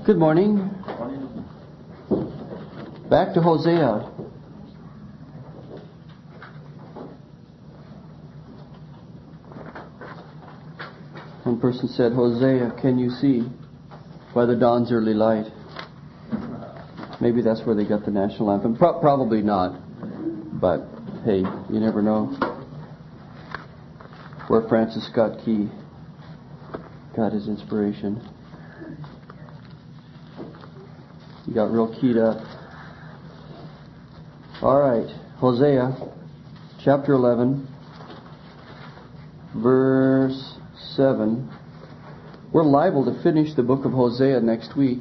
Good morning. Back to Hosea. One person said, Hosea, can you see by the dawn's early light? Maybe that's where they got the national anthem. Probably not. But, hey, you never know where Francis Scott Key got his inspiration. He got real keyed up. All right, Hosea, chapter 11, verse 7. We're liable to finish the book of Hosea next week,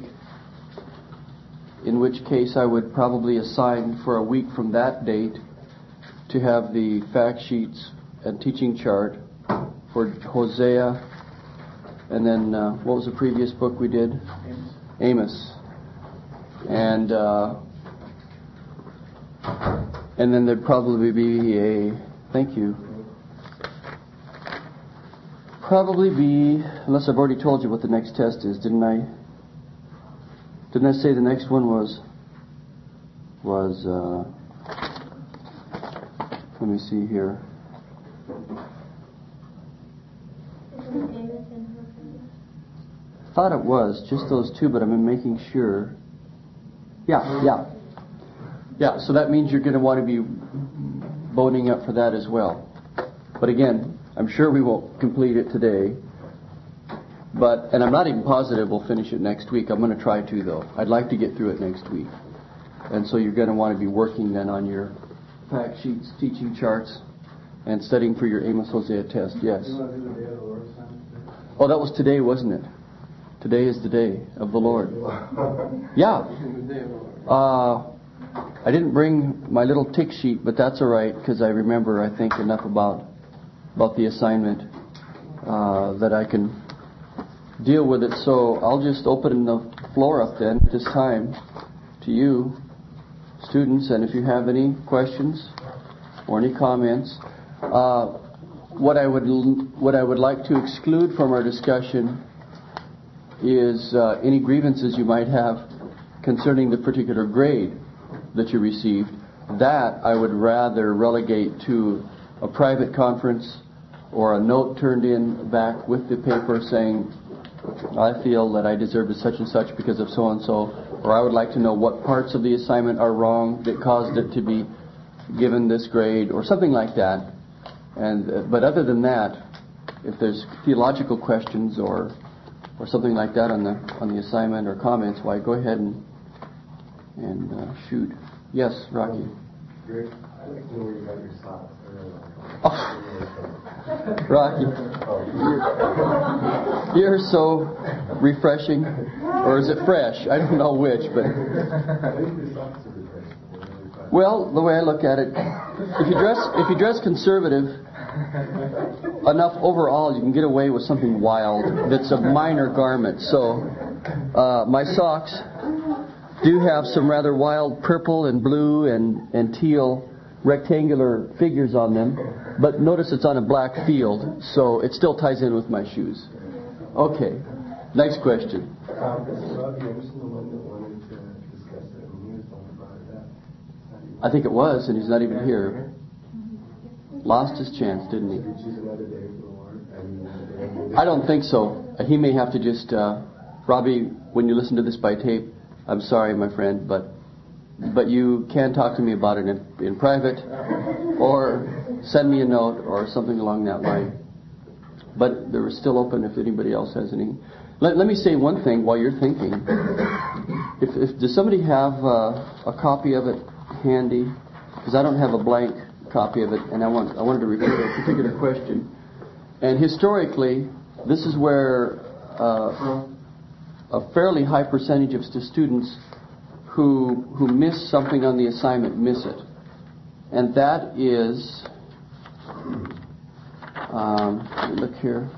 in which case I would probably assign for a week from that date to have the fact sheets and teaching chart for Hosea, and then what was the previous book we did? Amos. And then there'd probably be unless I've already told you what the next test is, didn't I? Didn't I say the next one was let me see here. I thought it was just those two, but I'm making sure. Yeah, so that means you're going to want to be boning up for that as well. But again, I'm sure we won't complete it today. And I'm not even positive we'll finish it next week. I'm going to try to, though. I'd like to get through it next week. And so you're going to want to be working then on your fact sheets, teaching charts, and studying for your Amos Hosea test. Yes. Oh, that was today, wasn't it? Today is the day of the Lord. Yeah. I didn't bring my little tick sheet, but that's all right, because I remember, I think, enough about the assignment that I can deal with it. So I'll just open the floor up then at this time to you, students, and if you have any questions or any comments. What I would like to exclude from our discussion is any grievances you might have concerning the particular grade that you received. That I would rather relegate to a private conference or a note turned in back with the paper saying, I feel that I deserved such and such because of so and so, or I would like to know what parts of the assignment are wrong that caused it to be given this grade, or something like that. But other than that, if there's theological questions or something like that on the assignment or comments, why, go ahead and shoot. Yes, Rocky. Rick, I'd like to know where you got your socks. Rocky, you're so refreshing, or is it fresh? I don't know which, but well, the way I look at it, if you dress conservative enough overall, you can get away with something wild that's a minor garment. So my socks do have some rather wild purple and blue and teal rectangular figures on them, but notice it's on a black field, so it still ties in with my shoes. Okay, next question. I think it was, and he's not even here. Lost his chance, didn't he? I don't think so. He may have to just, Robbie, when you listen to this by tape, I'm sorry, my friend, but you can talk to me about it in private, or send me a note or something along that line. But they're still open if anybody else has any. Let me say one thing while you're thinking. Does somebody have a copy of it handy? Because I don't have a blank copy of it, and I wanted to refer to a particular question. And historically, this is where a fairly high percentage of students who miss something on the assignment miss it. And that is, let me look here.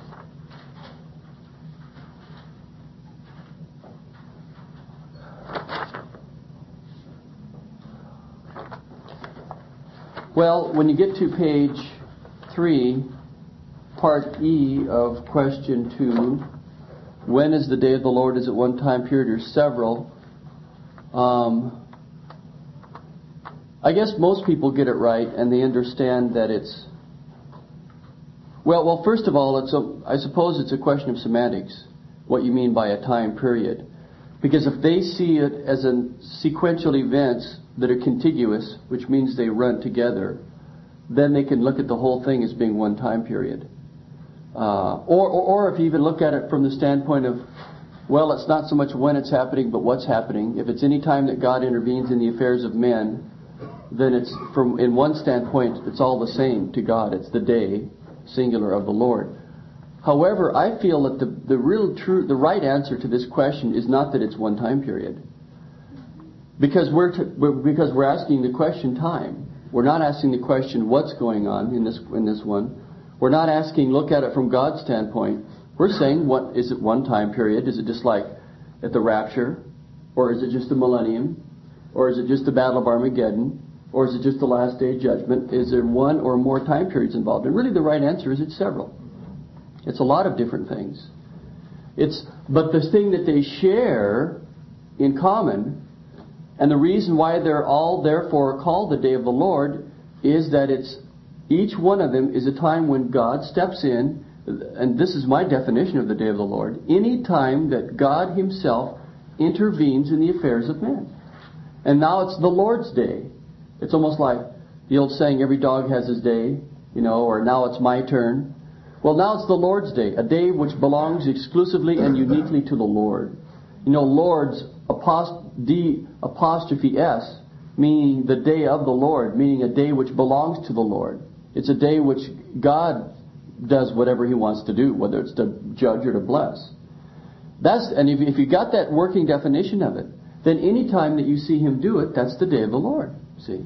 Well, when you get to page 3, part E of question 2, when is the day of the Lord? Is it one time period or several? I guess most people get it right, and they understand that it's... Well, first of all, I suppose it's a question of semantics, what you mean by a time period. Because if they see it as sequential events that are contiguous, which means they run together, then they can look at the whole thing as being one time period. Or if you even look at it from the standpoint of, well, it's not so much when it's happening, but what's happening. If it's any time that God intervenes in the affairs of men, then it's in one standpoint, it's all the same to God. It's the day, singular, of the Lord. However, I feel that the right answer to this question is not that it's one time period, because we're asking the question time. We're not asking the question what's going on in this one. We're not asking, look at it from God's standpoint. We're saying, what is it, one time period? Is it just like at the rapture, or is it just the millennium, or is it just the Battle of Armageddon, or is it just the last day judgment? Is there one or more time periods involved? And really, the right answer is it's several. It's a lot of different things. But the thing that they share in common, and the reason why they're all therefore called the day of the Lord, is that each one of them is a time when God steps in, and this is my definition of the day of the Lord, any time that God Himself intervenes in the affairs of men. And now it's the Lord's day. It's almost like the old saying, every dog has his day, or now it's my turn. Well, now it's the Lord's day, a day which belongs exclusively and uniquely to the Lord. Lord's apostrophe S, meaning the day of the Lord, meaning a day which belongs to the Lord. It's a day which God does whatever He wants to do, whether it's to judge or to bless. And if you got that working definition of it, then any time that you see Him do it, that's the day of the Lord. See?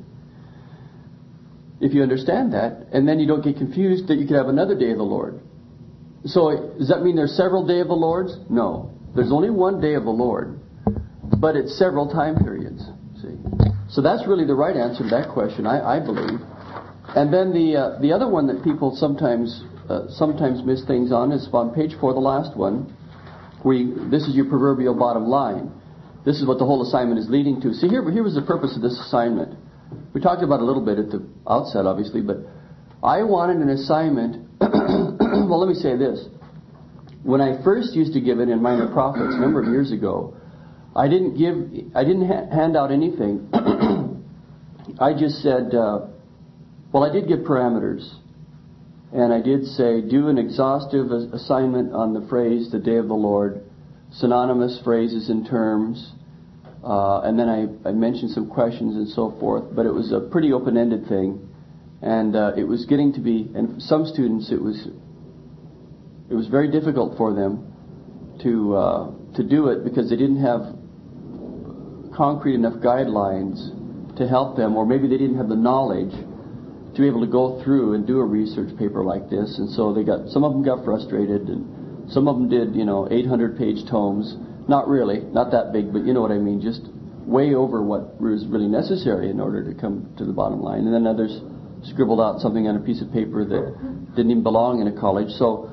If you understand that, and then you don't get confused that you could have another day of the Lord. So, does that mean there's several day of the Lords? No. There's only one day of the Lord, but it's several time periods. See? So that's really the right answer to that question, I believe. And then the other one that people sometimes miss things on is on page 4, the last one, this is your proverbial bottom line. This is what the whole assignment is leading to. See, here was the purpose of this assignment. We talked about it a little bit at the outset, obviously, but I wanted an assignment. Well, let me say this. When I first used to give it in Minor Prophets a number of years ago, I didn't hand out anything. I just said, I did give parameters. And I did say, do an exhaustive assignment on the phrase, the day of the Lord, synonymous phrases and terms, and then I mentioned some questions and so forth, but it was a pretty open-ended thing, and it was getting to be, and some students it was very difficult for them to do it because they didn't have concrete enough guidelines to help them, or maybe they didn't have the knowledge to be able to go through and do a research paper like this, and so some of them got frustrated, and some of them did 800-page tomes. Not really, not that big, but you know what I mean, just way over what was really necessary in order to come to the bottom line. And then others scribbled out something on a piece of paper that didn't even belong in a college. So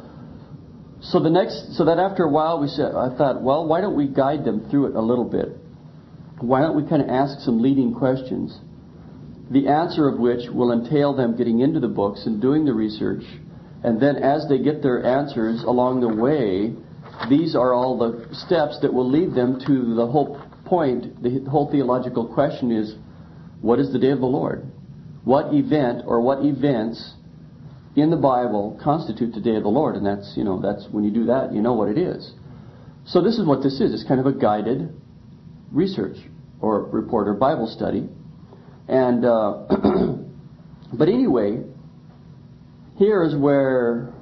that after a while I thought, well, why don't we guide them through it a little bit? Why don't we kind of ask some leading questions, the answer of which will entail them getting into the books and doing the research, and then as they get their answers along the way, these are all the steps that will lead them to the whole point. The whole theological question is, what is the day of the Lord? What event or what events in the Bible constitute the day of the Lord? And that's when you do that, you know what it is. So this is what this is. It's kind of a guided research or report or Bible study. And but anyway, here's where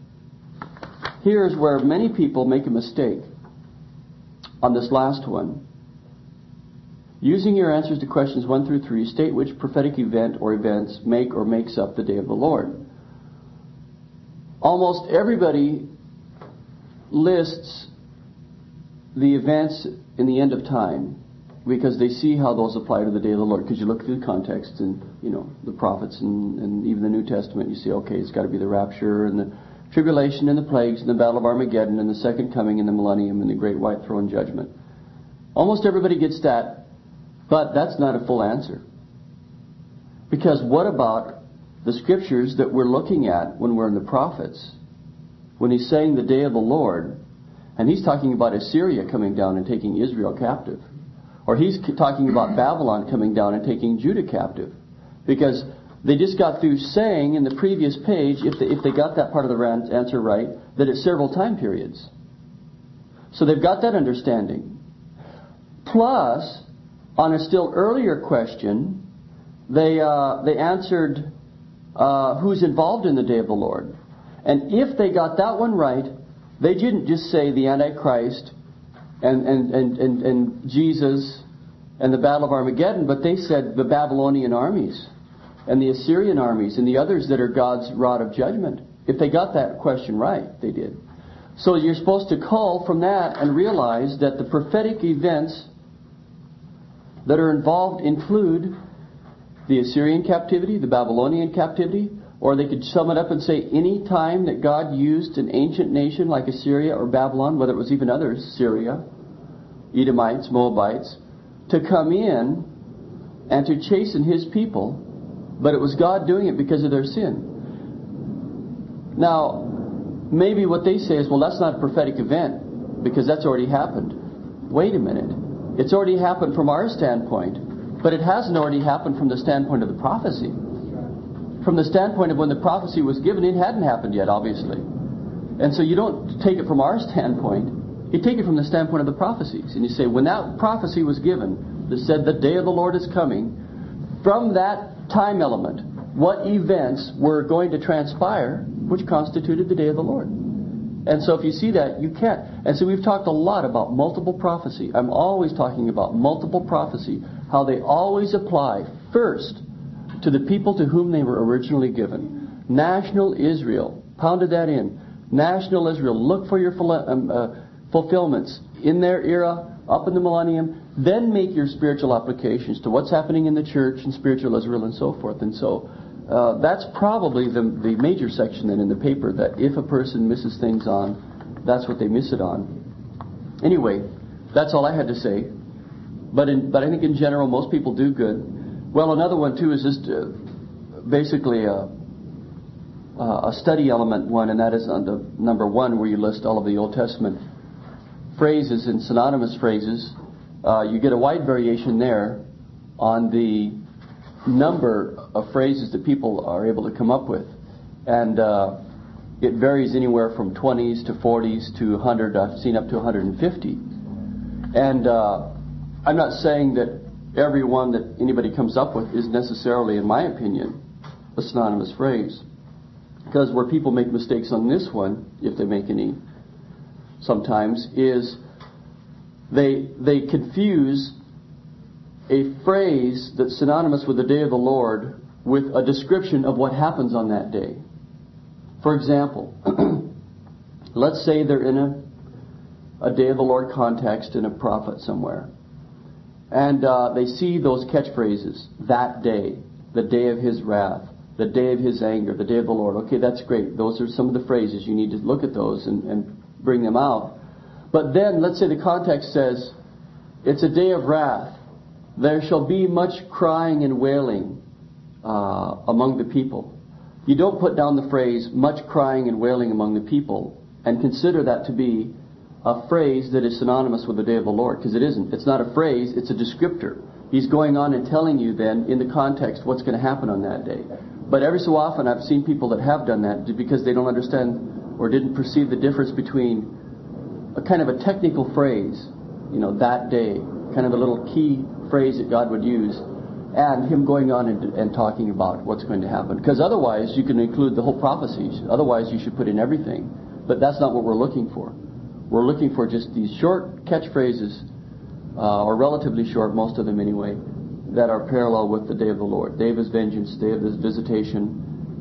many people make a mistake on this last one. Using your answers to questions 1 through 3, state which prophetic event or events make or makes up the day of the Lord. Almost everybody lists the events in the end of time because they see how those apply to the day of the Lord. Because you look through the context and, the prophets and even the New Testament, you see, okay, it's got to be the rapture and the tribulation and the plagues and the battle of Armageddon and the second coming and the millennium and the great white throne judgment. Almost everybody gets that, but that's not a full answer. Because what about the scriptures that we're looking at when we're in the prophets? When he's saying the day of the Lord, and he's talking about Assyria coming down and taking Israel captive. Or he's talking about Babylon coming down and taking Judah captive. Because they just got through saying in the previous page, if they got that part of the answer right, that it's several time periods. So they've got that understanding. Plus, on a still earlier question, they answered who's involved in the day of the Lord. And if they got that one right, they didn't just say the Antichrist and Jesus and the Battle of Armageddon, but they said the Babylonian armies and the Assyrian armies and the others that are God's rod of judgment. If they got that question right, they did. So you're supposed to cull from that and realize that the prophetic events that are involved include the Assyrian captivity, the Babylonian captivity, or they could sum it up and say any time that God used an ancient nation like Assyria or Babylon, whether it was even others, Syria, Edomites, Moabites, to come in and to chasten his people, but it was God doing it because of their sin. Now, maybe what they say is, well, that's not a prophetic event because that's already happened. Wait a minute. It's already happened from our standpoint, but it hasn't already happened from the standpoint of the prophecy. From the standpoint of when the prophecy was given, it hadn't happened yet, obviously. And so you don't take it from our standpoint. You take it from the standpoint of the prophecies. And you say, when that prophecy was given, that said the day of the Lord is coming, from that time element, what events were going to transpire, which constituted the day of the Lord. And so if you see that, you can't. And so we've talked a lot about multiple prophecy. I'm always talking about multiple prophecy, how they always apply first to the people to whom they were originally given. National Israel. Pounded that in. National Israel. Look for your fulfillments in their era, up in the millennium. Then make your spiritual applications to what's happening in the church and spiritual Israel and so forth. And so that's probably the major section then in the paper, that if a person misses things on, that's what they miss it on. Anyway, that's all I had to say. But I think in general, most people do good. Well, another one too is just basically a study element one, and that is on the number 1, where you list all of the Old Testament phrases and synonymous phrases. You get a wide variation there on the number of phrases that people are able to come up with, and it varies anywhere from 20s to 40s to 100. I've seen up to 150. And I'm not saying that every one that anybody comes up with is necessarily, in my opinion, a synonymous phrase. Because where people make mistakes on this one, if they make any sometimes, is they confuse a phrase that's synonymous with the day of the Lord with a description of what happens on that day. For example, let's say they're in a day of the Lord context in a prophet somewhere. And they see those catchphrases, that day, the day of his wrath, the day of his anger, the day of the Lord. Okay, that's great. Those are some of the phrases. You need to look at those and bring them out. But then, let's say the context says, it's a day of wrath. There shall be much crying and wailing among the people. You don't put down the phrase, much crying and wailing among the people, and consider that to be a phrase that is synonymous with the day of the Lord, because it isn't. It's not a phrase, it's a descriptor. He's going on and telling you then, in the context, what's going to happen on that day. But every so often I've seen people that have done that because they don't understand or didn't perceive the difference between a kind of a technical phrase, that day, kind of a little key phrase that God would use, and him going on and talking about what's going to happen. Because otherwise you can include the whole prophecies. Otherwise you should put in everything. But that's not what we're looking for. We're looking for just these short catchphrases, or relatively short, most of them anyway, that are parallel with the day of the Lord. Day of his vengeance, day of his visitation,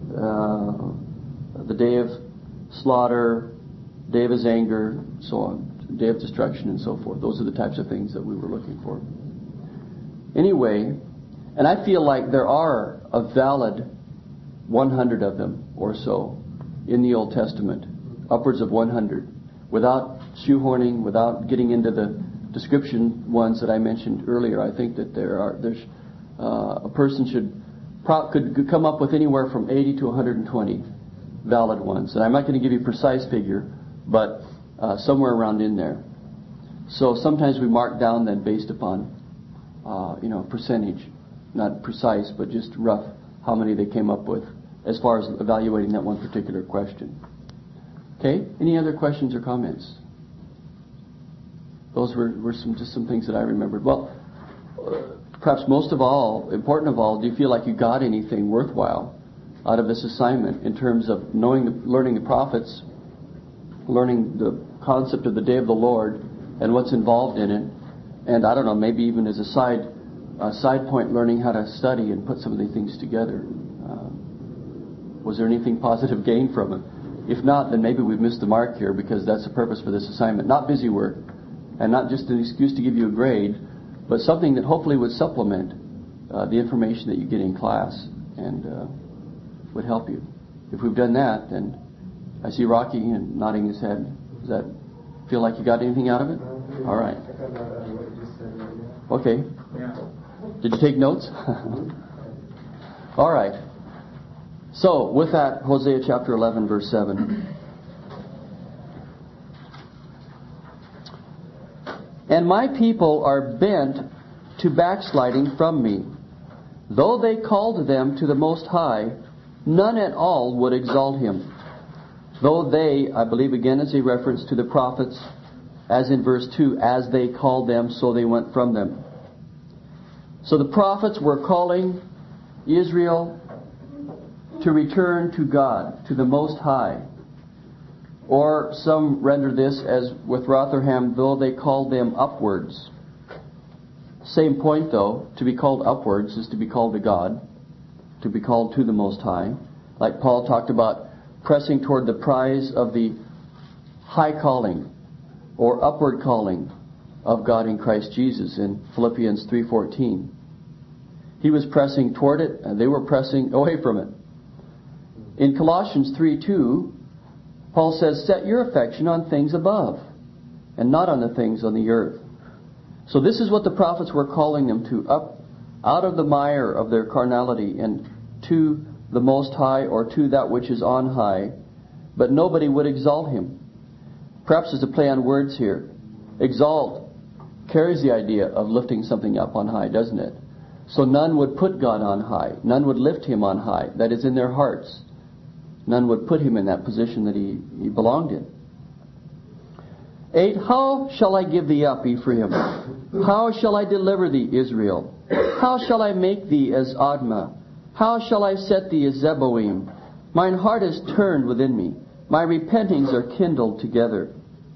the day of slaughter, day of his anger, so on, day of destruction and so forth. Those are the types of things that we were looking for. Anyway, and I feel like there are a valid 100 of them or so in the Old Testament, upwards of 100, without shoehorning, without getting into the description ones that I mentioned earlier. I think that there's a person could come up with anywhere from 80 to 120 valid ones. And I'm not going to give you a precise figure, but somewhere around in there. So sometimes we mark down then based upon percentage, not precise, but just rough, how many they came up with as far as evaluating that one particular question. Okay? Any other questions or comments? Those were just some things that I remembered. Well, perhaps most of all, important of all, do you feel like you got anything worthwhile out of this assignment in terms of learning the prophets, learning the concept of the day of the Lord and what's involved in it, and I don't know, maybe even as a side point, learning how to study and put some of these things together? Was there anything positive gained from it? If not, then maybe we've missed the mark here, because that's the purpose for this assignment. Not busy work, and not just an excuse to give you a grade, but something that hopefully would supplement the information that you get in class and would help you. If we've done that, then I see Rocky and nodding his head. Does that feel like you got anything out of it? All right. Okay. Did you take notes? All right. So, with that, Hosea chapter 11, verse 7. And my people are bent to backsliding from me. Though they called them to the Most High, none at all would exalt him. Though they, I believe again is a reference to the prophets, as in verse 2, as they called them, so they went from them. So the prophets were calling Israel to return to God, to the Most High. Or some render this as with Rotherham, though they called them upwards. Same point though, to be called upwards is to be called to God, to be called to the Most High. Like Paul talked about pressing toward the prize of the high calling or upward calling of God in Christ Jesus in Philippians 3:14. He was pressing toward it and they were pressing away from it. In Colossians 3:2, Paul says, set your affection on things above and not on the things on the earth. So this is what the prophets were calling them to, up out of the mire of their carnality and to the Most High, or to that which is on high. But nobody would exalt him. Perhaps there's a play on words here. Exalt carries the idea of lifting something up on high, doesn't it? So none would put God on high. None would lift him on high. That is in their hearts. None would put him in that position that he belonged in. 8. How shall I give thee up, Ephraim? How shall I deliver thee, Israel? How shall I make thee as Admah? How shall I set thee as Zeboim? Mine heart is turned within me. My repentings are kindled together.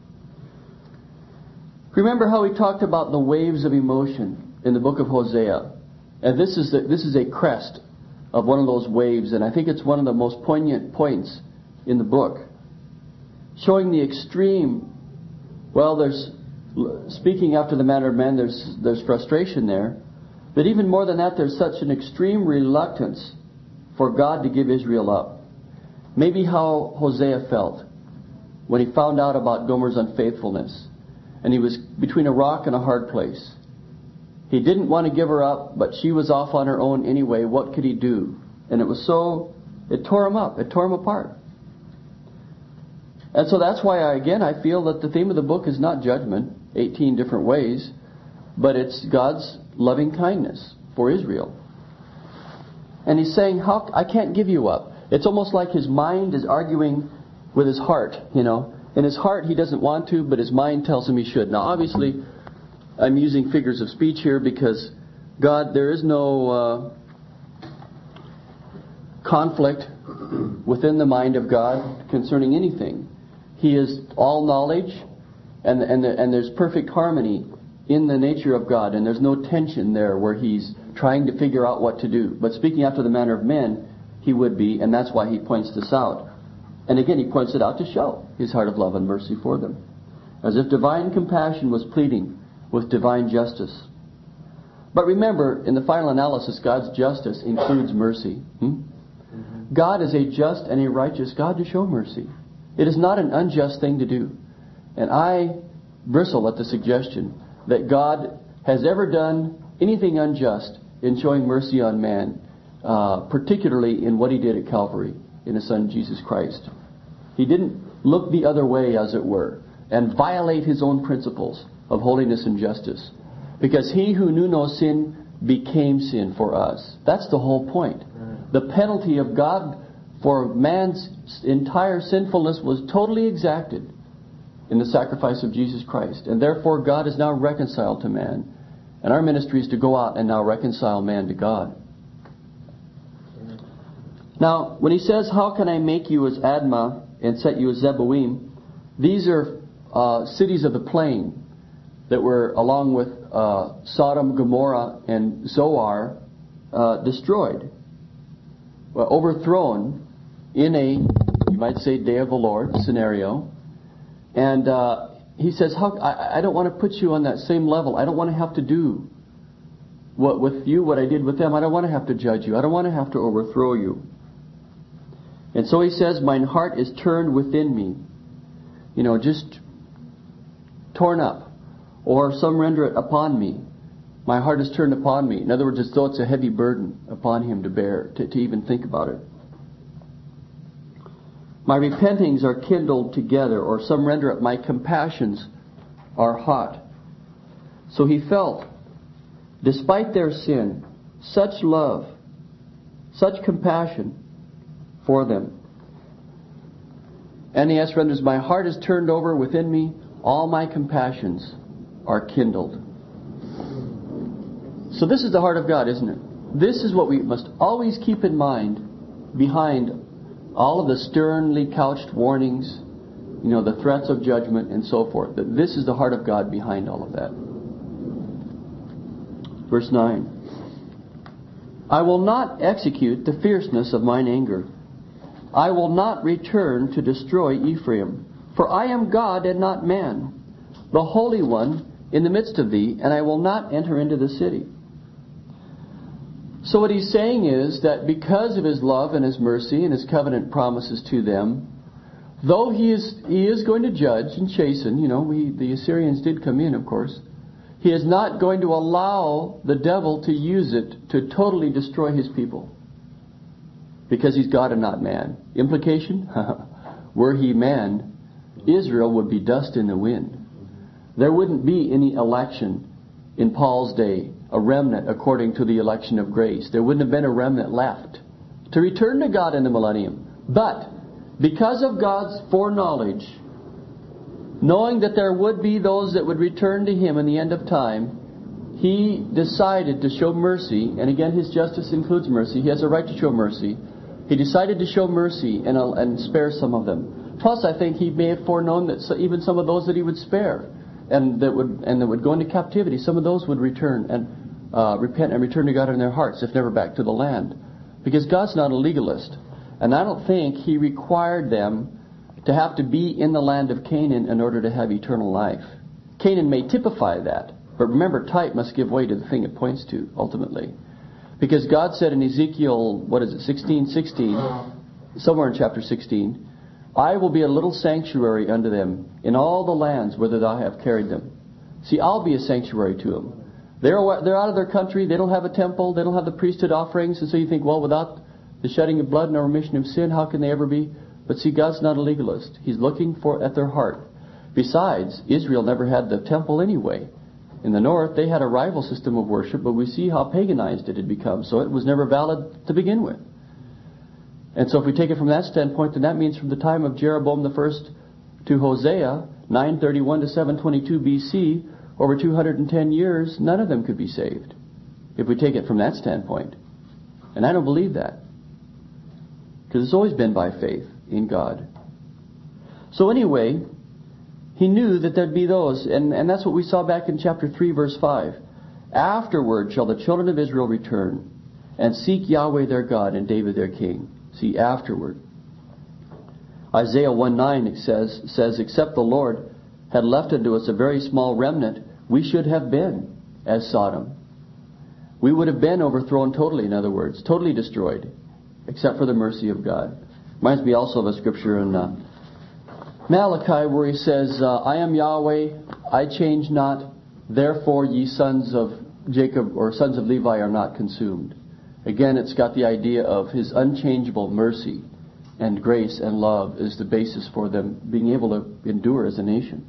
Remember how we talked about the waves of emotion in the book of Hosea. And this is a crest of one of those waves, and I think it's one of the most poignant points in the book, showing the extreme. Well, there's, speaking after the manner of man, there's frustration there, but even more than that, there's such an extreme reluctance for God to give Israel up. Maybe how Hosea felt when he found out about Gomer's unfaithfulness, and he was between a rock and a hard place. He didn't want to give her up, but she was off on her own anyway. What could he do? And it tore him up. It tore him apart. And so that's why, I feel that the theme of the book is not judgment, 18 different ways, but it's God's loving kindness for Israel. And he's saying, I can't give you up. It's almost like his mind is arguing with his heart, In his heart, he doesn't want to, but his mind tells him he should. Now, obviously, I'm using figures of speech here because there is no conflict within the mind of God concerning anything. He is all knowledge, and there's perfect harmony in the nature of God, and there's no tension there where he's trying to figure out what to do. But speaking after the manner of men, he would be, and that's why he points this out. And again, he points it out to show his heart of love and mercy for them, as if divine compassion was pleading with divine justice. But remember, in the final analysis, God's justice includes mercy. God is a just and a righteous God to show mercy. It is not an unjust thing to do. And I bristle at the suggestion that God has ever done anything unjust in showing mercy on man, particularly in what He did at Calvary in His Son Jesus Christ. He didn't look the other way, as it were, and violate His own principles of holiness and justice. Because He who knew no sin became sin for us. That's the whole point. The penalty of God for man's entire sinfulness was totally exacted in the sacrifice of Jesus Christ. And therefore God is now reconciled to man. And our ministry is to go out and now reconcile man to God. Now, when He says, how can I make you as Admah and set you as Zeboim? These are cities of the plain that were, along with Sodom, Gomorrah, and Zoar, destroyed. Well, overthrown in a, you might say, day of the Lord scenario. And He says, I don't want to put you on that same level. I don't want to have to do what I did with them. I don't want to have to judge you. I don't want to have to overthrow you. And so He says, mine heart is turned within me. Just torn up. Or some render it upon me. My heart is turned upon me. In other words, as though it's a heavy burden upon Him to bear, to even think about it. My repentings are kindled together, or some render it, my compassions are hot. So He felt, despite their sin, such love, such compassion for them. NAS renders, my heart is turned over within me, all my compassions are kindled. So this is the heart of God, isn't it? This is what we must always keep in mind behind all of the sternly couched warnings, the threats of judgment and so forth. That this is the heart of God behind all of that. Verse 9. I will not execute the fierceness of mine anger. I will not return to destroy Ephraim. For I am God and not man, the Holy One in the midst of thee, and I will not enter into the city. So what He's saying is that because of His love and His mercy and His covenant promises to them, though He is going to judge and chasten, the Assyrians did come in, of course, He is not going to allow the devil to use it to totally destroy His people. Because He's God and not man. Implication? Were He man, Israel would be dust in the wind. There wouldn't be any election in Paul's day, a remnant according to the election of grace. There wouldn't have been a remnant left to return to God in the millennium. But because of God's foreknowledge, knowing that there would be those that would return to Him in the end of time, He decided to show mercy. And again, His justice includes mercy. He has a right to show mercy. He decided to show mercy and spare some of them. Plus, I think He may have foreknown that even some of those that He would spare and that would go into captivity, some of those would return and repent and return to God in their hearts, if never back to the land. Because God's not a legalist. And I don't think He required them to have to be in the land of Canaan in order to have eternal life. Canaan may typify that. But remember, type must give way to the thing it points to, ultimately. Because God said in Ezekiel, 16:16, somewhere in chapter 16, I will be a little sanctuary unto them in all the lands whither thou have carried them. See, I'll be a sanctuary to them. They're out of their country, they don't have a temple, they don't have the priesthood offerings, and so you think, well, without the shedding of blood and the remission of sin, how can they ever be? But see, God's not a legalist. He's looking at their heart. Besides, Israel never had the temple anyway. In the north, they had a rival system of worship, but we see how paganized it had become, so it was never valid to begin with. And so if we take it from that standpoint, then that means from the time of Jeroboam the first to Hosea, 931 to 722 BC, over 210 years, none of them could be saved. If we take it from that standpoint. And I don't believe that. Because it's always been by faith in God. So anyway, He knew that there'd be those, and that's what we saw back in chapter 3, verse 5. Afterward shall the children of Israel return and seek Yahweh their God and David their king. See, afterward. Isaiah 1:9 says, except the Lord had left unto us a very small remnant, we should have been as Sodom. We would have been overthrown totally, in other words, totally destroyed. except for the mercy of God. Reminds me also of a scripture in Malachi where he says, I am Yahweh, I change not, therefore ye sons of Jacob or sons of Levi are not consumed. Again, it's got the idea of His unchangeable mercy and grace and love is the basis for them being able to endure as a nation.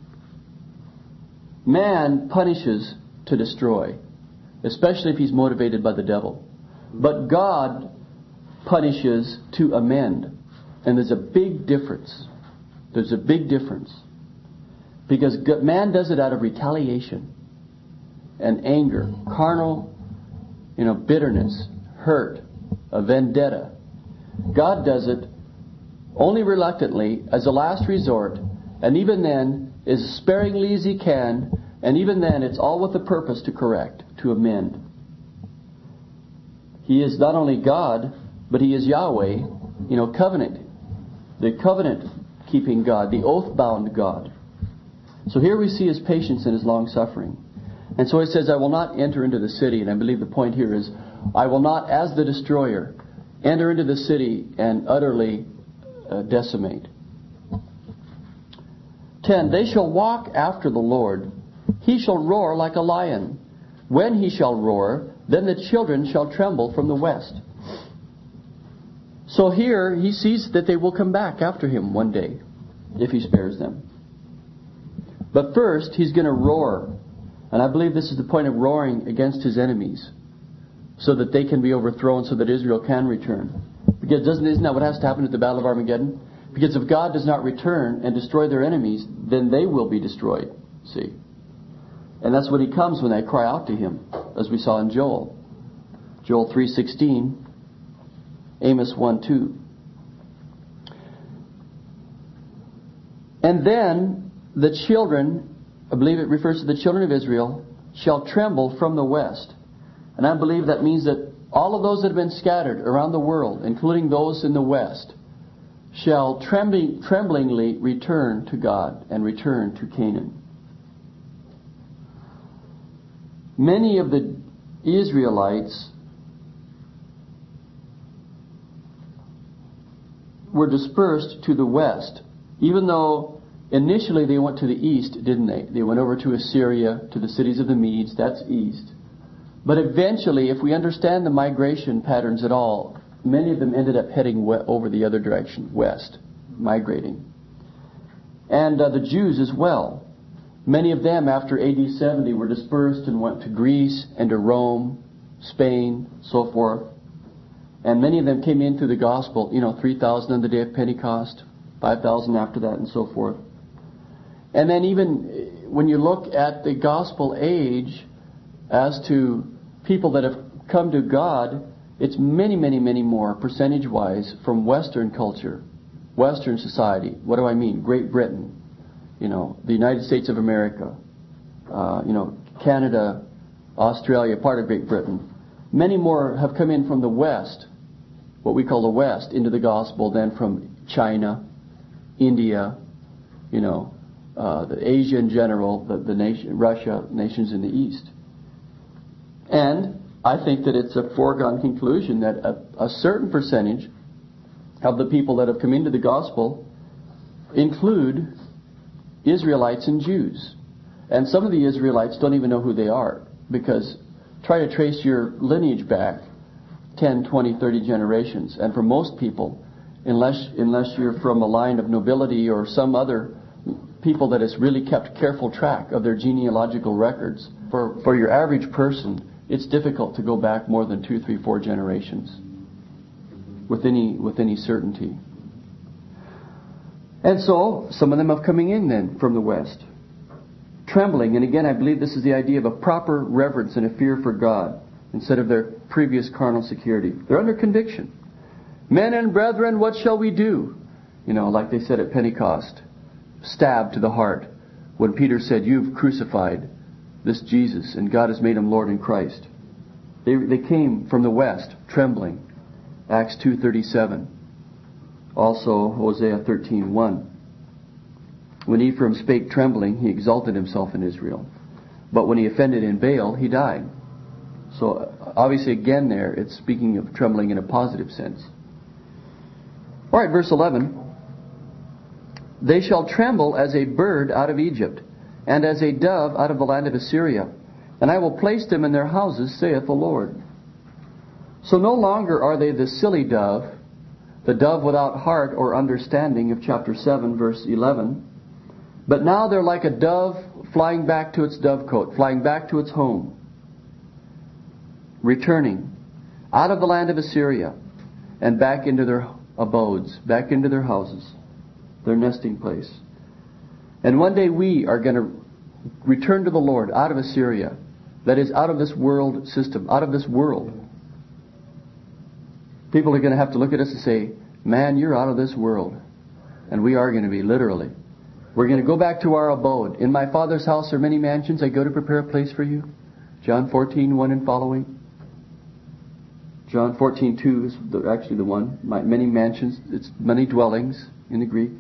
Man punishes to destroy, especially if he's motivated by the devil. But God punishes to amend. And there's a big difference. There's a big difference. Because man does it out of retaliation and anger, carnal, bitterness, hurt, a vendetta. God does it only reluctantly as a last resort, and even then as sparingly as He can, and even then it's all with the purpose to correct, to amend. He is not only God, but He is Yahweh, covenant. The covenant-keeping God, the oath-bound God. So here we see His patience and His long-suffering. And so He says, I will not enter into the city. And I believe the point here is, I will not, as the destroyer, enter into the city and utterly decimate. 10. They shall walk after the Lord. He shall roar like a lion. When He shall roar, then the children shall tremble from the west. So here He sees that they will come back after Him one day, if He spares them. But first, He's going to roar. And I believe this is the point of roaring against His enemies, so that they can be overthrown, so that Israel can return. Because isn't that what has to happen at the Battle of Armageddon? Because if God does not return and destroy their enemies, then they will be destroyed. See? And that's when He comes, when they cry out to Him, as we saw in Joel. Joel 3:16, Amos 1:2. And then the children, I believe it refers to the children of Israel, shall tremble from the west. And I believe that means that all of those that have been scattered around the world, including those in the west, shall tremblingly return to God and return to Canaan. Many of the Israelites were dispersed to the west, even though initially they went to the east, didn't they? They went over to Assyria, to the cities of the Medes, that's east. But eventually, if we understand the migration patterns at all, many of them ended up heading over the other direction, west, migrating. And the Jews as well. Many of them, after AD 70, were dispersed and went to Greece and to Rome, Spain, so forth. And many of them came in through the gospel, 3,000 on the day of Pentecost, 5,000 after that, and so forth. And then even when you look at the gospel age as to people that have come to God, it's many, many, many more, percentage-wise, from Western culture, Western society. What do I mean? Great Britain, the United States of America, Canada, Australia, part of Great Britain. Many more have come in from the West, what we call the West, into the gospel than from China, India, the Asia in general, the nation, Russia, nations in the East. And I think that it's a foregone conclusion that a certain percentage of the people that have come into the gospel include Israelites and Jews. And some of the Israelites don't even know who they are, because try to trace your lineage back 10, 20, 30 generations. And for most people, unless you're from a line of nobility or some other people that has really kept careful track of their genealogical records, for your average person, it's difficult to go back more than 2, 3, 4 generations with any certainty. And so, some of them have coming in then from the West, trembling. And again, I believe this is the idea of a proper reverence and a fear for God instead of their previous carnal security. They're under conviction. Men and brethren, what shall we do? Like they said at Pentecost, stabbed to the heart when Peter said, you've crucified this Jesus, and God has made Him Lord in Christ. They came from the west, trembling. Acts 2:37. Also Hosea 13:1. When Ephraim spake trembling, he exalted himself in Israel. But when he offended in Baal, he died. So obviously again there, it's speaking of trembling in a positive sense. All right, verse 11. They shall tremble as a bird out of Egypt, and as a dove out of the land of Assyria. And I will place them in their houses, saith the Lord. So no longer are they the silly dove, the dove without heart or understanding of chapter 7, verse 11. But now they're like a dove flying back to its dovecote, flying back to its home, returning out of the land of Assyria and back into their abodes, back into their houses, their nesting place. And one day we are going to return to the Lord out of Assyria, that is, out of this world system, out of this world. People are going to have to look at us and say, man, you're out of this world. And we are going to be, literally. We're going to go back to our abode. In my Father's house are many mansions. I go to prepare a place for you. John 14:1 and following. John 14:2 is actually the one. Many mansions. It's many dwellings in the Greek.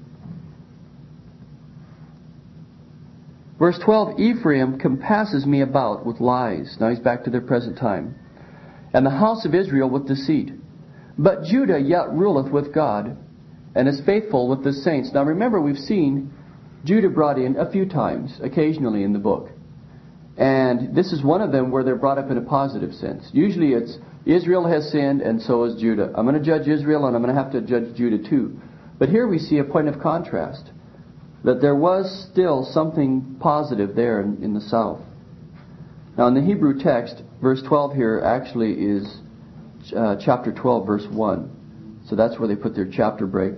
Verse 12, Ephraim compasses me about with lies. Now he's back to their present time. And the house of Israel with deceit. But Judah yet ruleth with God, and is faithful with the saints. Now remember, we've seen Judah brought in a few times, occasionally in the book. And this is one of them where they're brought up in a positive sense. Usually it's Israel has sinned and so has Judah. I'm going to judge Israel and I'm going to have to judge Judah too. But here we see a point of contrast. That there was still something positive there in the south. Now in the Hebrew text, verse 12 here actually is chapter 12, verse 1. So that's where they put their chapter break.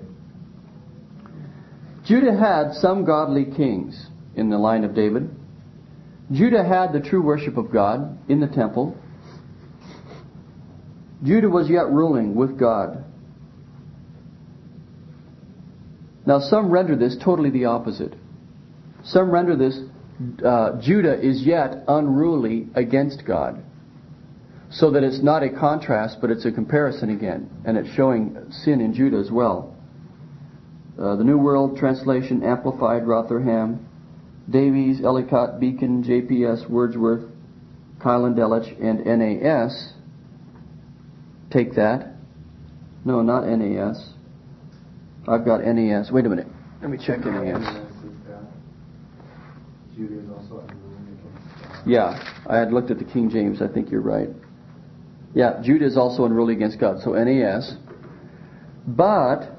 Judah had some godly kings in the line of David. Judah had the true worship of God in the temple. Judah was yet ruling with God. Now some render this totally the opposite. Some render this, Judah is yet unruly against God. So that it's not a contrast, but it's a comparison again. And it's showing sin in Judah as well. The New World Translation, Amplified, Rotherham, Davies, Ellicott, Beacon, JPS, Wordsworth, Kylan Delitzsch, and NAS. Take that. No, not NAS. I've got NAS. Wait a minute. Let me check NAS. Judah is also unruly against God. Yeah, I had looked at the King James. I think you're right. Yeah, Judah is also unruly against God. So NAS. But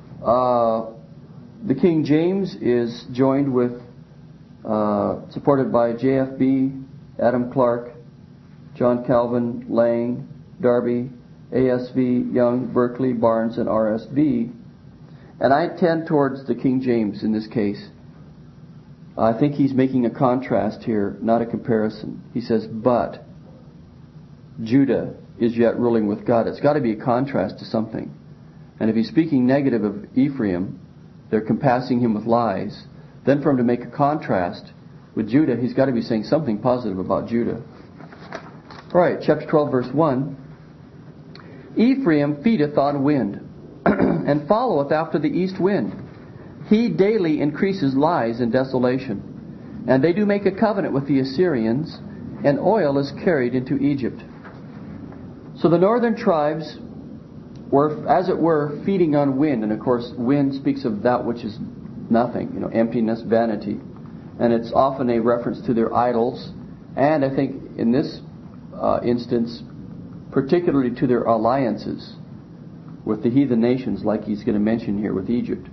the King James is joined with, supported by JFB, Adam Clark, John Calvin, Lang, Darby, ASV, Young, Berkeley, Barnes, and RSV. And I tend towards the King James in this case. I think he's making a contrast here, not a comparison. He says, but Judah is yet ruling with God. It's got to be a contrast to something. And if he's speaking negative of Ephraim, they're compassing him with lies. Then for him to make a contrast with Judah, he's got to be saying something positive about Judah. All right, chapter 12, verse 1. Ephraim feedeth on wind, and followeth after the east wind. He daily increases lies and desolation. And they do make a covenant with the Assyrians, and oil is carried into Egypt. So the northern tribes were, as it were, feeding on wind. And of course, wind speaks of that which is nothing, emptiness, vanity. And it's often a reference to their idols. And I think in this instance, particularly to their alliances with the heathen nations, like he's going to mention here with Egypt.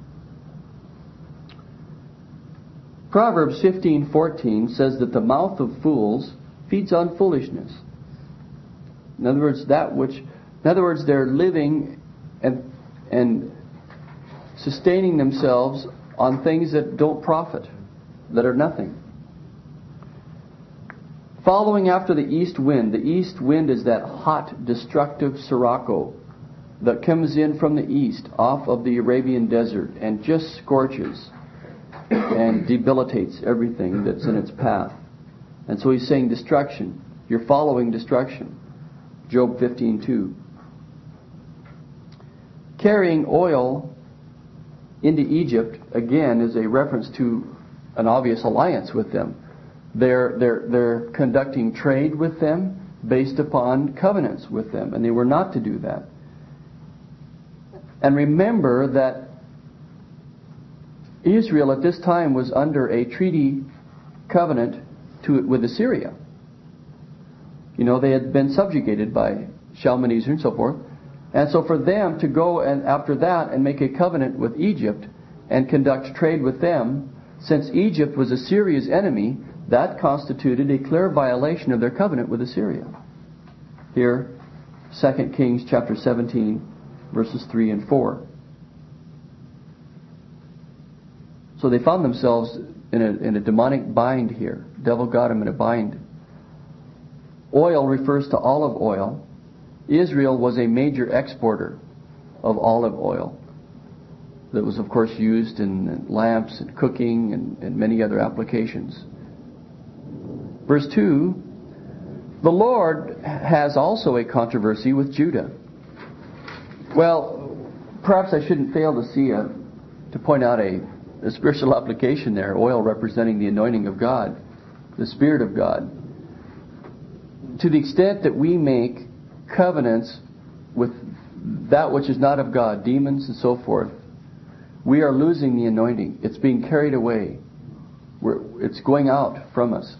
Proverbs 15:14 says that the mouth of fools feeds on foolishness. In other words, they're living and sustaining themselves on things that don't profit, that are nothing. Following after the east wind. The east wind is that hot, destructive sirocco that comes in from the east off of the Arabian desert and just scorches and debilitates everything that's in its path. And so he's saying destruction. You're following destruction. Job 15:2. Carrying oil into Egypt, again, is a reference to an obvious alliance with them. They're conducting trade with them. based upon covenants with them, and they were not to do that. And remember that Israel at this time was under a treaty covenant with Assyria. They had been subjugated by Shalmaneser and so forth. And so for them to go and after that and make a covenant with Egypt and conduct trade with them, since Egypt was Assyria's enemy, that constituted a clear violation of their covenant with Assyria. Here, 2 Kings chapter 17, verses 3 and 4. So they found themselves in a demonic bind here. The devil got them in a bind. Oil refers to olive oil. Israel was a major exporter of olive oil that was, of course, used in lamps and cooking and many other applications. Verse 2, the Lord has also a controversy with Judah. Well, perhaps I shouldn't fail to point out a spiritual application there. Oil representing the anointing of God, the Spirit of God. To the extent that we make covenants with that which is not of God, demons and so forth, we are losing the anointing. It's being carried away. It's going out from us.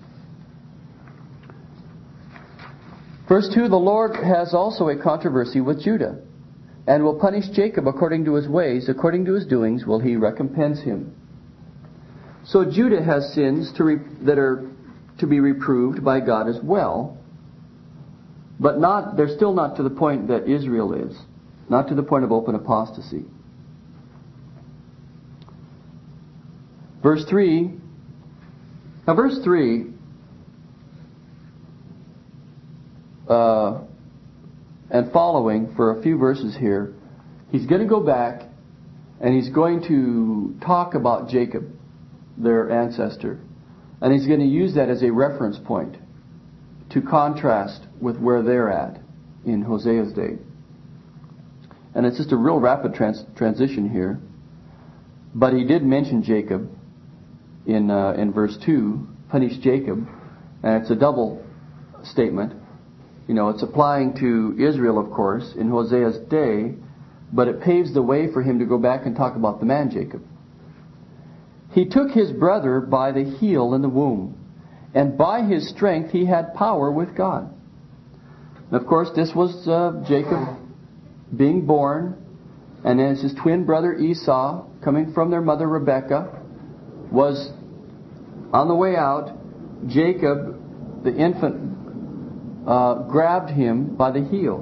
Verse 2, the Lord has also a controversy with Judah, and will punish Jacob according to his ways, according to his doings will he recompense him. So Judah has sins that are to be reproved by God as well, but they're still not to the point that Israel is, not to the point of open apostasy. Verse 3. Now verse 3 and following for a few verses here, he's going to go back and he's going to talk about Jacob, their ancestor. And he's going to use that as a reference point to contrast with where they're at in Hosea's day. And it's just a real rapid transition here. But he did mention Jacob in verse 2, punish Jacob. And it's a double statement. It's applying to Israel, of course, in Hosea's day, but it paves the way for him to go back and talk about the man Jacob. He took his brother by the heel in the womb, and by his strength he had power with God. And of course, this was Jacob being born, and as his twin brother Esau, coming from their mother Rebekah, was on the way out. Jacob, the infant, grabbed him by the heel.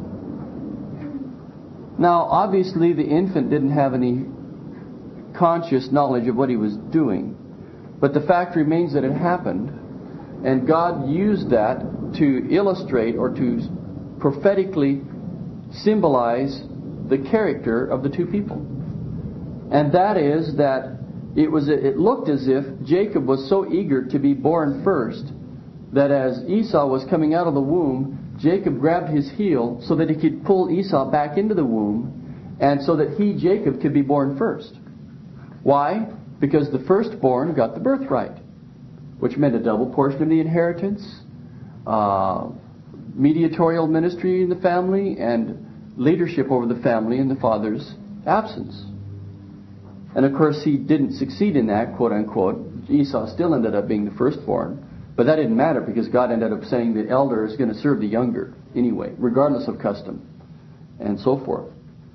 Now, obviously, the infant didn't have any conscious knowledge of what he was doing, but the fact remains that it happened, and God used that to illustrate or to prophetically symbolize the character of the two people. And that is that it looked as if Jacob was so eager to be born first that as Esau was coming out of the womb, Jacob grabbed his heel so that he could pull Esau back into the womb, and so that he, Jacob, could be born first. Why? Because the firstborn got the birthright, which meant a double portion of the inheritance, mediatorial ministry in the family, and leadership over the family in the father's absence. And of course he didn't succeed in that, quote unquote. Esau still ended up being the firstborn. But that didn't matter because God ended up saying the elder is going to serve the younger anyway, regardless of custom and so forth.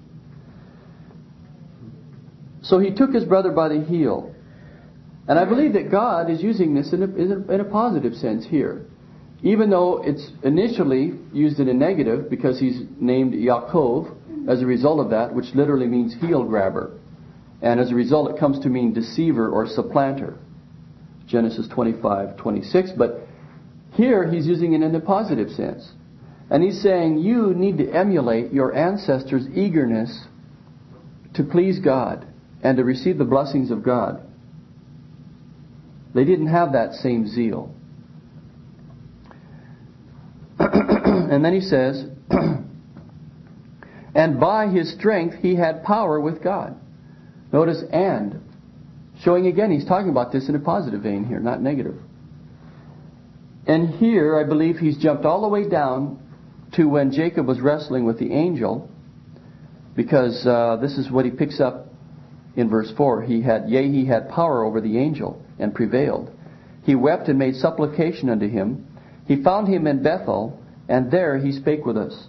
So he took his brother by the heel. And I believe that God is using this in a positive sense here. Even though it's initially used in a negative because he's named Yaakov as a result of that, which literally means heel grabber. And as a result it comes to mean deceiver or supplanter. Genesis 25:26, but here he's using it in a positive sense. And he's saying you need to emulate your ancestors' eagerness to please God and to receive the blessings of God. They didn't have that same zeal. And then he says, and by his strength he had power with God. Notice and. Showing again, he's talking about this in a positive vein here, not negative. And here, I believe he's jumped all the way down to when Jacob was wrestling with the angel, because this is what he picks up in verse 4. He had power over the angel and prevailed. He wept and made supplication unto him. He found him in Bethel, and there he spake with us.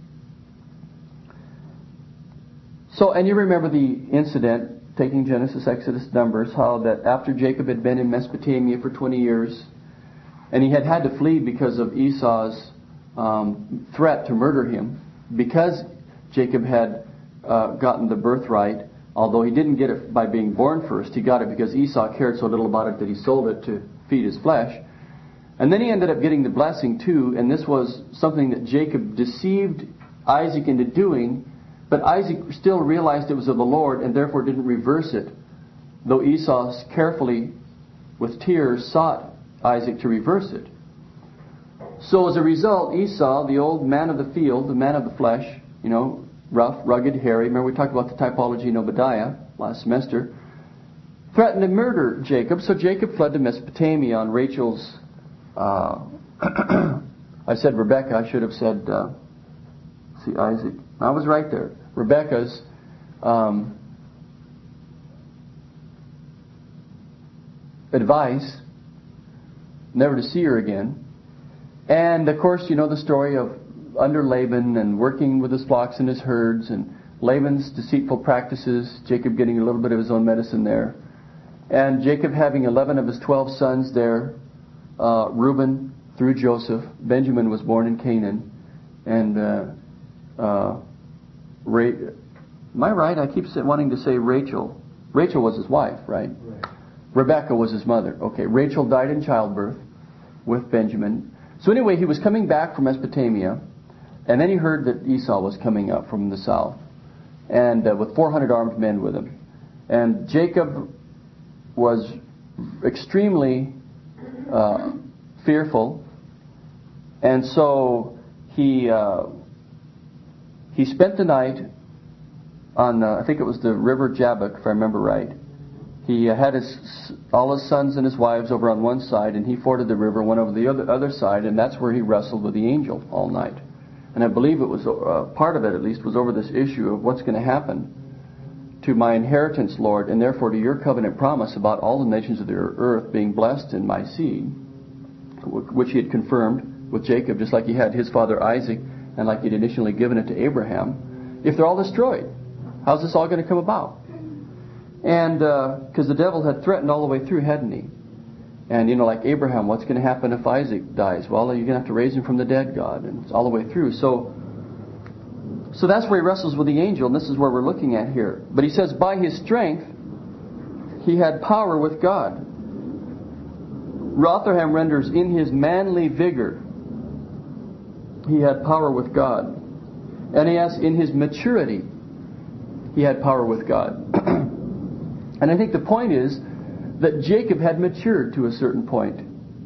So, and you remember the incident, taking Genesis, Exodus, Numbers, how that after Jacob had been in Mesopotamia for 20 years, and he had to flee because of Esau's threat to murder him, because Jacob had gotten the birthright, although he didn't get it by being born first. He got it because Esau cared so little about it that he sold it to feed his flesh. And then he ended up getting the blessing too, and this was something that Jacob deceived Isaac into doing, but Isaac still realized it was of the Lord and therefore didn't reverse it, though Esau carefully, with tears, sought Isaac to reverse it. So as a result, Esau, the old man of the field, the man of the flesh, rough, rugged, hairy. Remember we talked about the typology in Obadiah last semester. Threatened to murder Jacob, so Jacob fled to Mesopotamia on Rachel's... I said Rebecca, I should have said... Isaac. I was right there. Rebecca's... advice, never to see her again. And of course, you know the story of under Laban and working with his flocks and his herds, and Laban's deceitful practices, Jacob getting a little bit of his own medicine there, and Jacob having 11 of his 12 sons there, Reuben through Joseph. Benjamin was born in Canaan, and am I right? I keep wanting to say Rachel. Rachel was his wife, right? Rebecca was his mother. Okay, Rachel died in childbirth with Benjamin. So anyway, he was coming back from Mesopotamia, and then he heard that Esau was coming up from the south, and with 400 armed men with him. And Jacob was extremely fearful, and so he spent the night on, I think it was the river Jabbok, if I remember right. He had all his sons and his wives over on one side, and he forded the river, went over the other side, and that's where he wrestled with the angel all night. And I believe it was part of it, at least, was over this issue of what's going to happen to my inheritance, Lord, and therefore to your covenant promise about all the nations of the earth being blessed in my seed, which he had confirmed with Jacob, just like he had his father Isaac, and like he'd initially given it to Abraham. If they're all destroyed, how's this all going to come about? And because the devil had threatened all the way through, hadn't he? And like Abraham, what's going to happen if Isaac dies? Well, you're going to have to raise him from the dead, God, and it's all the way through. So that's where he wrestles with the angel, and this is where we're looking at here. But he says, by his strength, he had power with God. Rotherham renders, in his manly vigor, he had power with God. And he asks, in his maturity, he had power with God. And I think the point is that Jacob had matured to a certain point,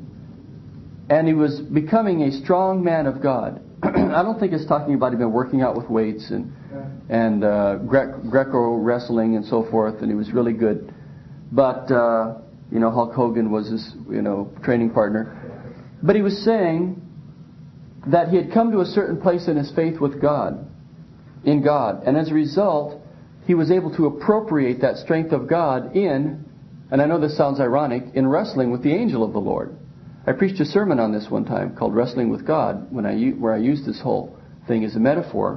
and he was becoming a strong man of God. I don't think it's talking about he'd been working out with weights and Greco wrestling and so forth, and he was really good. But Hulk Hogan was his training partner. But he was saying that he had come to a certain place in his faith with God, in God, and as a result, he was able to appropriate that strength of God in, and I know this sounds ironic, in wrestling with the angel of the Lord. I preached a sermon on this one time called Wrestling with God, where I used this whole thing as a metaphor.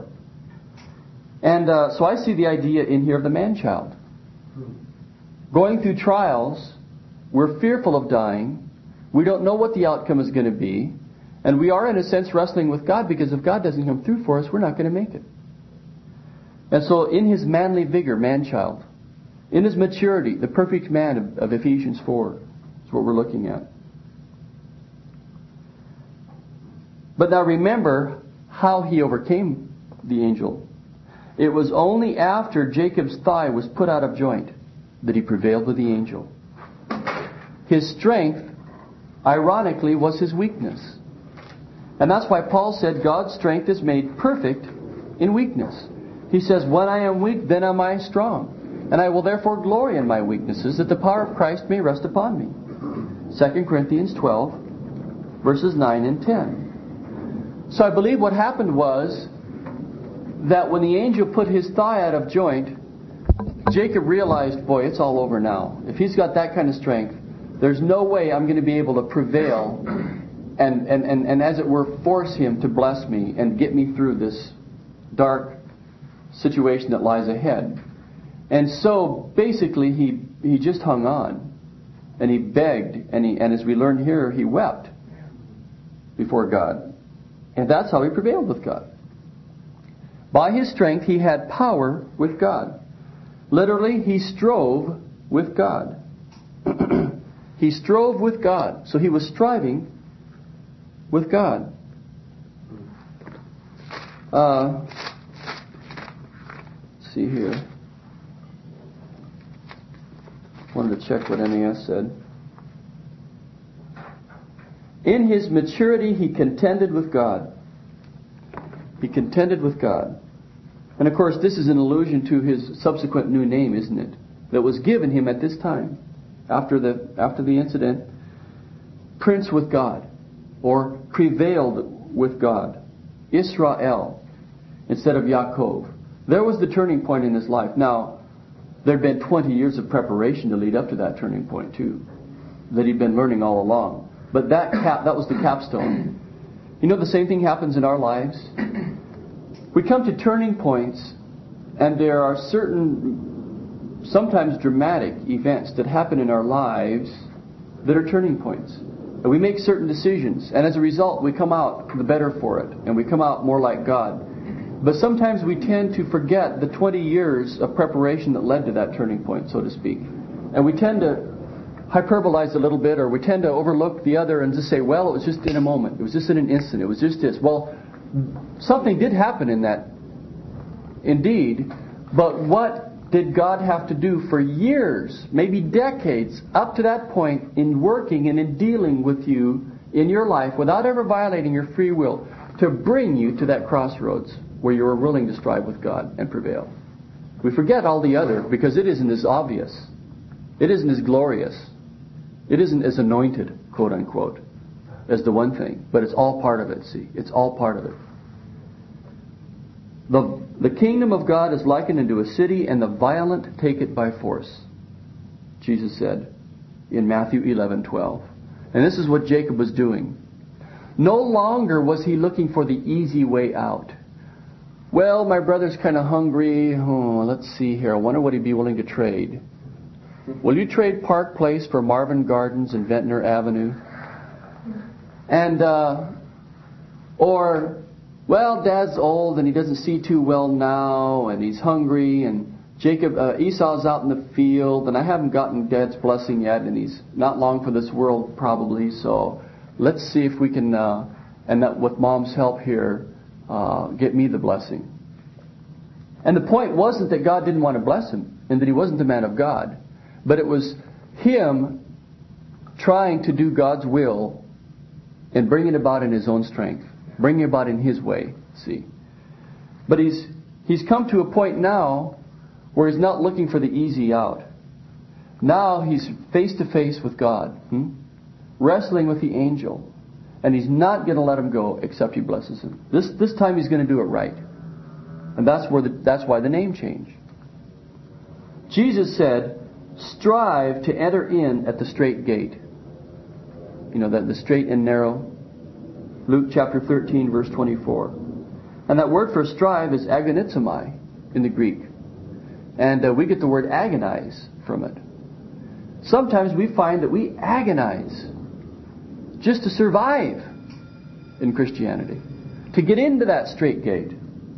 And so I see the idea in here of the man-child. Going through trials, we're fearful of dying, we don't know what the outcome is going to be, and we are in a sense wrestling with God, because if God doesn't come through for us, we're not going to make it. And so in his manly vigor, man-child, in his maturity, the perfect man of Ephesians 4 is what we're looking at. But now remember how he overcame the angel. It was only after Jacob's thigh was put out of joint that he prevailed with the angel. His strength, ironically, was his weakness. And that's why Paul said God's strength is made perfect in weakness. He says, when I am weak, then am I strong. And I will therefore glory in my weaknesses, that the power of Christ may rest upon me. 2 Corinthians 12. verses 9 and 10. So I believe what happened was that when the angel put his thigh out of joint, Jacob realized, boy, it's all over now. If he's got that kind of strength, there's no way I'm going to be able to prevail and as it were, force him to bless me and get me through this dark situation that lies ahead. And so basically he just hung on and he begged and as we learn here, he wept before God. And that's how he prevailed with God. By his strength, he had power with God. Literally, he strove with God. He strove with God. So he was striving with God. Let's see here. Wanted to check what NAS said. In his maturity, he contended with God. He contended with God. And of course, this is an allusion to his subsequent new name, isn't it? That was given him at this time, after the incident, Prince with God, or prevailed with God, Israel, instead of Yaakov. There was the turning point in his life. Now, there had been 20 years of preparation to lead up to that turning point too, that he'd been learning all along. But that was the capstone. You know, the same thing happens in our lives. We come to turning points, and there are certain, sometimes dramatic events that happen in our lives that are turning points. And we make certain decisions, and as a result, we come out the better for it, and we come out more like God. But sometimes we tend to forget the 20 years of preparation that led to that turning point, so to speak. And we tend to hyperbolize a little bit, or we tend to overlook the other and just say, well, it was just in a moment. It was just in an instant. It was just this. Well, something did happen in that, indeed. But what did God have to do for years, maybe decades, up to that point in working and in dealing with you in your life without ever violating your free will to bring you to that crossroads where you were willing to strive with God and prevail? We forget all the other because it isn't as obvious. It isn't as glorious. It isn't as anointed, quote unquote, as the one thing. But it's all part of it, see. It's all part of it. The kingdom of God is likened unto a city, and the violent take it by force, Jesus said in Matthew 11:12. And this is what Jacob was doing. No longer was he looking for the easy way out. Well, my brother's kind of hungry. Oh, let's see here. I wonder what he'd be willing to trade. Will you trade Park Place for Marvin Gardens and Ventnor Avenue? And, or, well, Dad's old and he doesn't see too well now and he's hungry and Esau's out in the field and I haven't gotten Dad's blessing yet and he's not long for this world probably, so let's see if we can, and that with Mom's help here, get me the blessing. And the point wasn't that God didn't want to bless him and that he wasn't a man of God. But it was him trying to do God's will and bring it about in his own strength, bring it about in his way, see. But he's come to a point now where he's not looking for the easy out. Now he's face to face with God, wrestling with the angel, and he's not going to let him go except he blesses him. This time he's going to do it right, and that's why the name changed. Jesus said, strive to enter in at the straight gate. You know, the straight and narrow. Luke chapter 13, verse 24. And that word for strive is agonizomai in the Greek. And we get the word agonize from it. Sometimes we find that we agonize just to survive in Christianity, to get into that straight gate.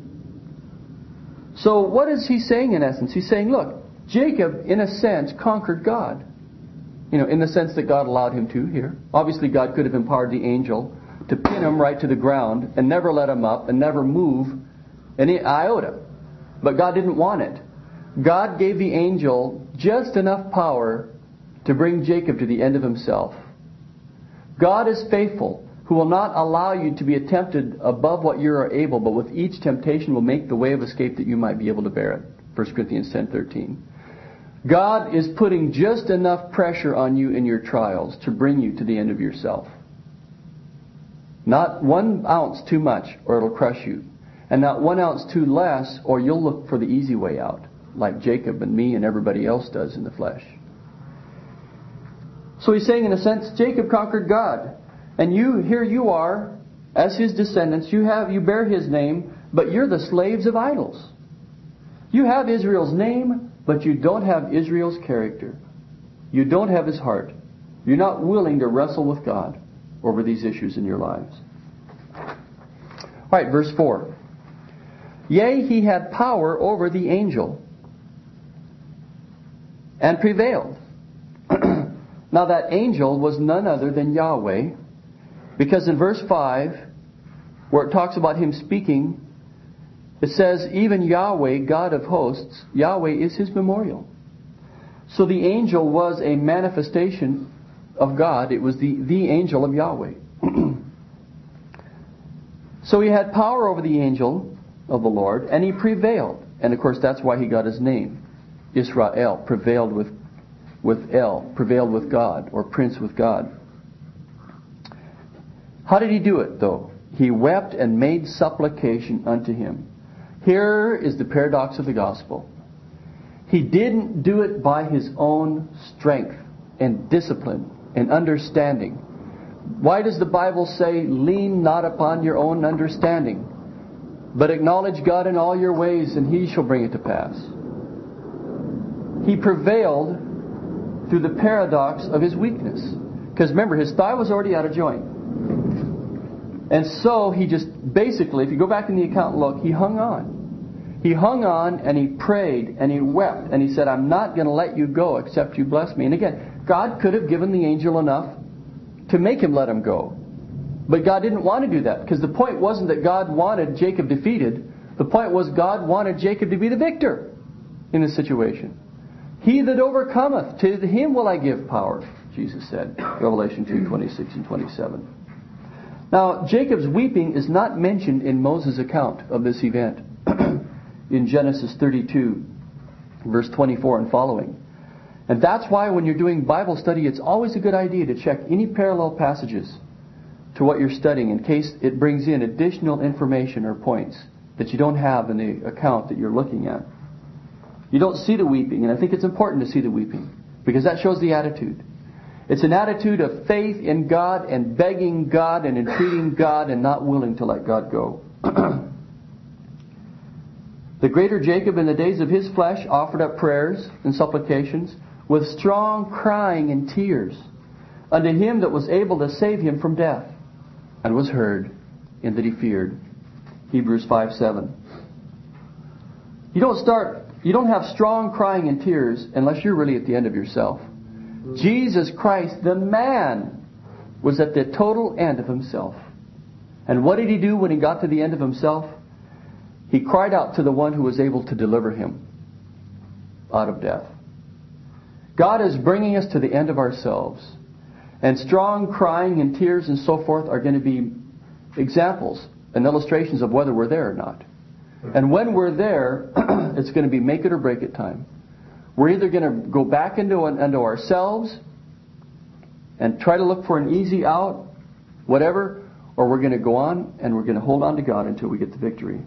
So what is he saying in essence? He's saying, look, Jacob, in a sense, conquered God. You know, in the sense that God allowed him to here. Obviously, God could have empowered the angel to pin him right to the ground and never let him up and never move any iota. But God didn't want it. God gave the angel just enough power to bring Jacob to the end of himself. God is faithful, who will not allow you to be tempted above what you are able, but with each temptation will make the way of escape that you might be able to bear it. 1 Corinthians 10:13. God is putting just enough pressure on you in your trials to bring you to the end of yourself. Not 1 ounce too much, or it'll crush you. And not 1 ounce too less, or you'll look for the easy way out, like Jacob and me and everybody else does in the flesh. So he's saying, in a sense, Jacob conquered God. And here you are, as his descendants, you bear his name, but you're the slaves of idols. You have Israel's name, but you don't have Israel's character. You don't have his heart. You're not willing to wrestle with God over these issues in your lives. All right, verse 4. Yea, he had power over the angel and prevailed. Now that angel was none other than Yahweh, because in verse 5, where it talks about him speaking, it says, even Yahweh, God of hosts, Yahweh is his memorial. So the angel was a manifestation of God. It was the angel of Yahweh. So he had power over the angel of the Lord, and he prevailed. And of course that's why he got his name. Israel, prevailed with El, prevailed with God, or prince with God. How did he do it, though? He wept and made supplication unto him. Here is the paradox of the gospel. He didn't do it by his own strength and discipline and understanding. Why does the Bible say, lean not upon your own understanding, but acknowledge God in all your ways, and he shall bring it to pass? He prevailed through the paradox of his weakness. Because remember, his thigh was already out of joint. And so he just basically, if you go back in the account and look, he hung on. He hung on and he prayed and he wept and he said, I'm not going to let you go except you bless me. And again, God could have given the angel enough to make him let him go. But God didn't want to do that, because the point wasn't that God wanted Jacob defeated. The point was God wanted Jacob to be the victor in this situation. He that overcometh, to him will I give power, Jesus said. Revelation 2:26 and 27. Now, Jacob's weeping is not mentioned in Moses' account of this event in Genesis 32, verse 24 and following. And that's why when you're doing Bible study, it's always a good idea to check any parallel passages to what you're studying in case it brings in additional information or points that you don't have in the account that you're looking at. You don't see the weeping, and I think it's important to see the weeping because that shows the attitude. It's an attitude of faith in God and begging God and entreating God and not willing to let God go. The greater Jacob in the days of his flesh offered up prayers and supplications with strong crying and tears unto him that was able to save him from death, and was heard in that he feared. Hebrews 5:7. You don't have strong crying and tears unless you're really at the end of yourself. Jesus Christ, the man, was at the total end of himself. And what did he do when he got to the end of himself? He cried out to the one who was able to deliver him out of death. God is bringing us to the end of ourselves. And strong crying and tears and so forth are going to be examples and illustrations of whether we're there or not. And when we're there, it's going to be make it or break it time. We're either going to go back into ourselves and try to look for an easy out, whatever, or we're going to go on and we're going to hold on to God until we get the victory.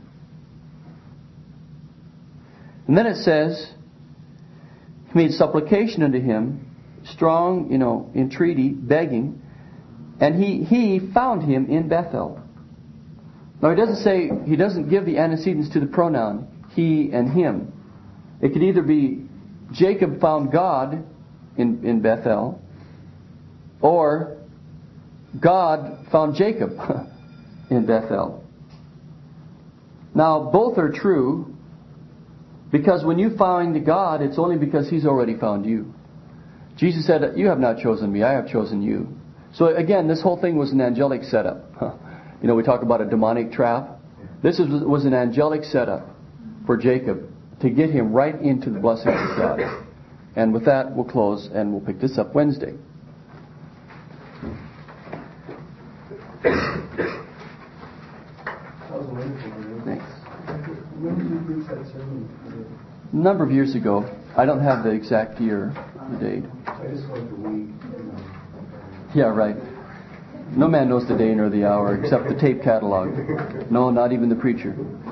And then it says, he made supplication unto him, strong, entreaty, begging, and he found him in Bethel. Now he doesn't give the antecedents to the pronoun he and him. It could either be Jacob found God in Bethel, or God found Jacob in Bethel. Now both are true, because when you find God, it's only because He's already found you. Jesus said, you have not chosen me, I have chosen you. So again, this whole thing was an angelic setup. We talk about a demonic trap. This was an angelic setup for Jacob to get him right into the blessings of God. And with that, we'll close and we'll pick this up Wednesday. Thanks. When did you preach that sermon? A number of years ago. I don't have the exact year, the date. I just wanted to read. Yeah, right. No man knows the day nor the hour except the tape catalog. No, not even the preacher.